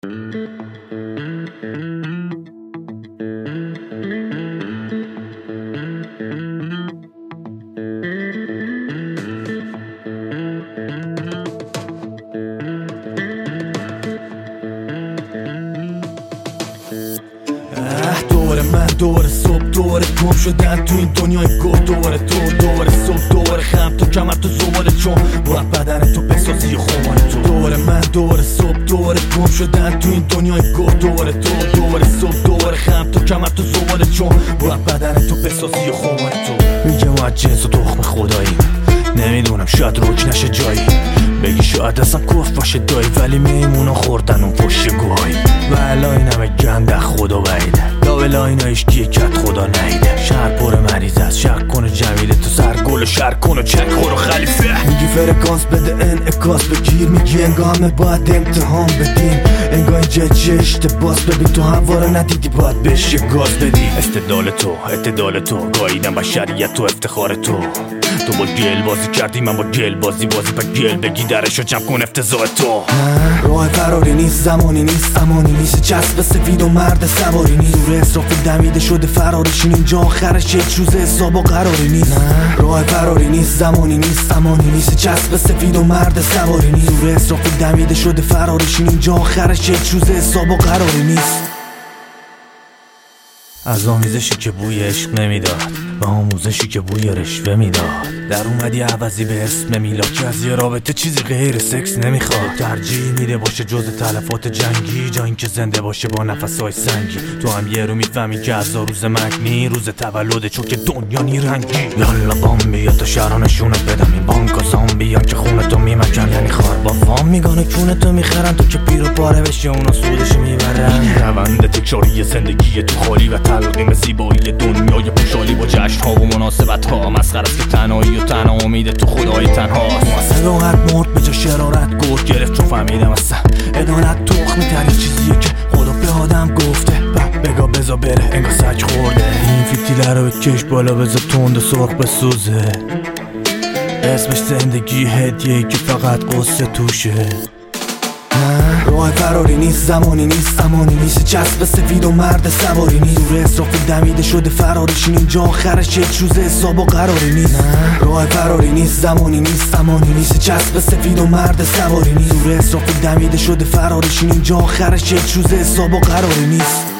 دوباره من دوباره صبح دوباره گم شدن تو این دنیای گل دوباره تو دوباره صبح دوباره خم تو کمر تو زباله چون باید بدن تو بسازی خمار تو دوباره من دوباره صبح دوباره گم شدن تو این دنیای گل دوباره تو دوباره صبح دوباره خم تو کمر تو زباله چون باید بدن تو بسازی خمار تو میگه ما از جنس و تخم خداییم نمیدونم شاید روک نشه جایی بگی شاید اصلا کف باشه دایی ولی میمونا خوردن اون پشت گوهایی و الان همه گنده خدا بعیده لاولا اینا ایشگیه کت خدا نیده شهر پر مریض است شک کنه جمیله تو سر گل و شر کن و چک خورو خلیفه میگی فرکانس بده انعکاس بگیر میگی انگاه همه باید امتحان بدیم انگاه اینجا چه اشتباس ببین تو هوا رو ندیدی باید بهش یه گاز بدی اعتدال تو گاییدن بشریت تو افتخار تو با گل بازی کردی من با گل بازی با گل بگی درشو جمع کن افتضاح تو راه فراری نیست زمانی نیست امانی نیست چسب سفید و مرد سواری نیست دور اسرافیل دمیده شده فرارشین اینجا آخرش یک روز حساب و قراری نیست راه فراری نیست زمانی نیست امانی نیست چسب سفید و مرد سواری نیست دور اسرافیل دمیده شده فرارشین اینجا آخرش یک روز حساب و قراری نیست از آمیزشی که بوی عشق نمیداد و آموزشی که بوی رشوه میداد در اومدی عوضی به اسم میلاد که از یه رابطه چیزی غیر سکس نمیخواد ترجیح میده باشه جز تلفات جنگی جا اینکه زنده باشه با نفسهای سنگی تو هم یه رو میفهمی که از روز مگنی روز تولده چون که دنیا نیرنگی یالا بام بیا تا شرانشونت بدم این بانکا زامبیان که خونتو میمکن یعنی خار با فام میگانه کونتو میخرن تو که پیر و پاره بشی اونا سودش میبرن روند تکراری زندگی تو خالی و تلقیم زیبایی دنیای پوشالی با جشن ها و مناسبت ها مسخره است که تنهایی و تنها امید تو خدای تنهاست صداقت مرد به جا شرارت گرد گرفت چون فهمیدم اصلا عدالت تخمی ترین چیزیه که خدا به آدم گفته بگا بزا بره انگار سگ خورده این فیتیله رو بکش بالا بزا تند و سرخ بسوزه اسمش زندگی هدیه که فقط قصه توشه راه فراری نیست زمانی نیست امانی نیست چسب سفید و مرد سواری نیست دور اسرافیل دمیده شده فرارشین اینجا آخرش یک روز حساب و قراری نیست راه فراری نیست زمانی نیست امانی نیست چسب سفید و مرد سواری نیست دور اسرافیل دمیده شده فرارشین اینجا آخرش یک روز حساب و قراری نیست